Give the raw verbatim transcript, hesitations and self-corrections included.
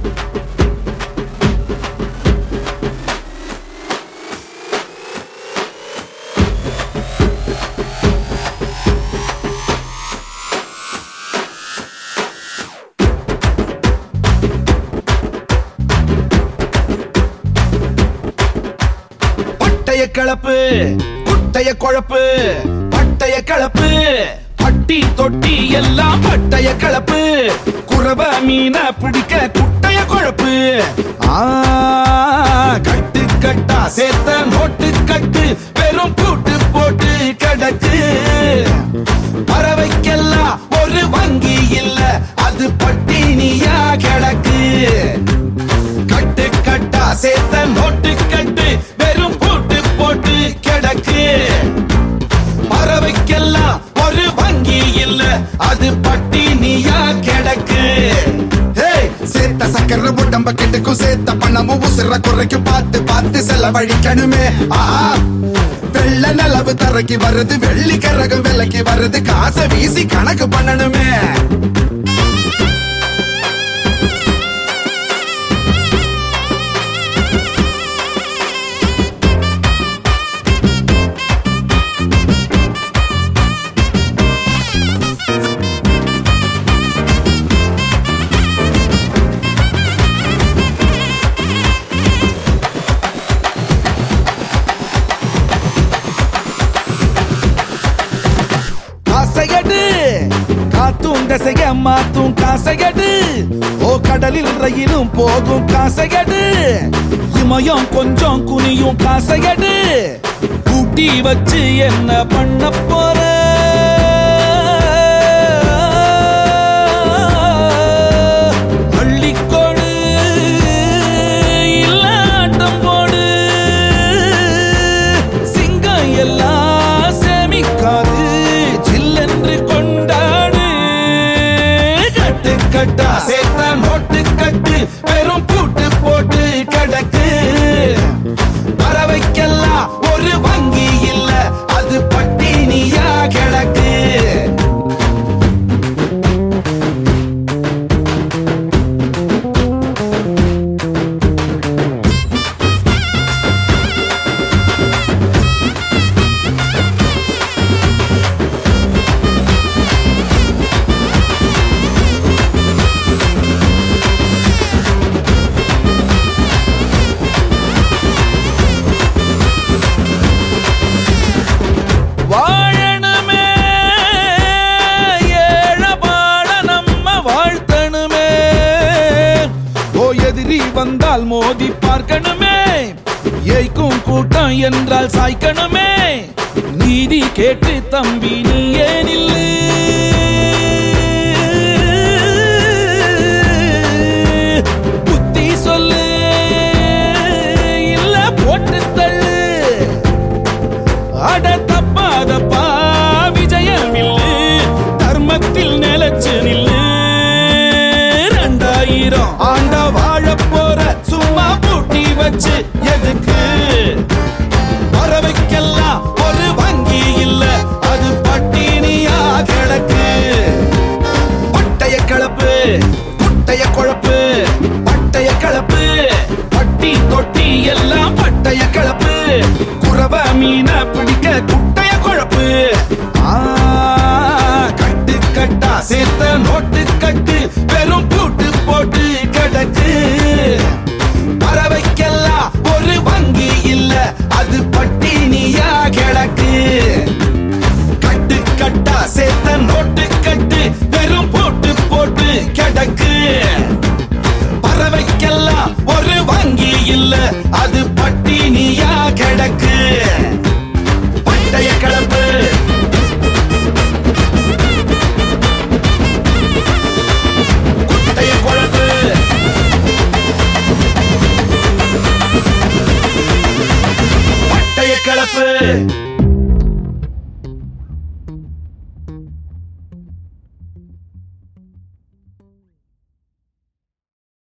பட்டைய கலப்பு குட்டைய குழப்பு பட்டைய கலப்பு பட்டி தொட்டி எல்லாம் பட்டைய கலப்பு குறவ மீன பிடிக்க குட்டைய குழப்பு கட்டு கட்டா சேர்த்த நோட்டு கட்டு வெறும் பூட்டு போட்டு கிடக்கு பறவைக்கெல்லாம் ஒரு வங்கி இல்ல அது பட்டினியா கிடக்கு கட்டு கட்டா சேர்த்த நோட்டு கட்டு வெறும் பூட்டு போட்டு கிடக்கு பறவைக்கெல்லாம் ஒரு வங்கி இல்ல அது பட்டினியா கிடக்கு சேர்த்த சக்கர உடம்ப கெட்டுக்கும் சேர்த்த பணமும் உசுர குறைக்கும் பார்த்து பார்த்து செலவழிக்கணுமே வெள்ள நிலவு தரைக்கு வருது வெள்ளி கரகம் விலைக்கு வருது காசை வீசி கணக்கு பண்ணணுமே காத்தும் தசைய மாத்தும் காசையடு ஓ கடலில் ரயிலும் போகும் காசையடு இமயம் கொஞ்சம் குனியும் காசையடு கூட்டி வச்சு என்ன பண்ண போற அள்ளிக்கோடு இல்ல ஆட்டம் போடு சிங்கம் எல்லாம் சேமிக்காது ஜில்லென்று கொண்டாடு கட்டா சேர்த்த நோட்டு கட்டு வெறும் பூட்டு போட்டு கிடக்கு பறவைக்கெல்லாம் ஒரு வங்கி இல்ல அது பட்டினியா கிடக்கு வந்தால் மோதி பார்க்கணுமே ஏய்க்கும் கூட்டம் என்றால் சாய்க்கணுமே நீதி கேட்டு தம்பி நீ ஏனில்லை புத்தி சொல்லு இல்ல போட்டு தள்ளு அட தப்பாதப்பா விஜயம் இல்லை தர்மத்தில் நிலச்சு நில்லு ரெண்டாயிரம் ஆண்ட வாழ போற சும்மா பூட்டி வச்சு எதுக்கு பறவைக்கெல்லாம் ஒரு வங்கி இல்ல அது பட்டினியா கிடக்கு பட்டைய கலப்பு குட்டைய குழப்பு பட்டைய கலப்பு பட்டி தொட்டி எல்லாம் பட்டைய கலப்பு குறவ மீன பிடிக்க குட்டைய குழப்பு கட்டு கட்டா சேர்த்த நோட்டு கட்டு வெறும் பூட்டு போட்டு கிடக்கு பறவைக்கெல்லாம் ஒரு வங்கி இல்ல அது பட்டினியா கிடக்கு கட்டு கட்டா சேர்த்த நோட்டு கட்டு வெறும் பூட்டு போட்டு கிடக்கு பறவைக்கெல்லாம் ஒரு வங்கி இல்ல அது பட்டினியா கிடக்கு பட்டைய கலப்பு கலப்பு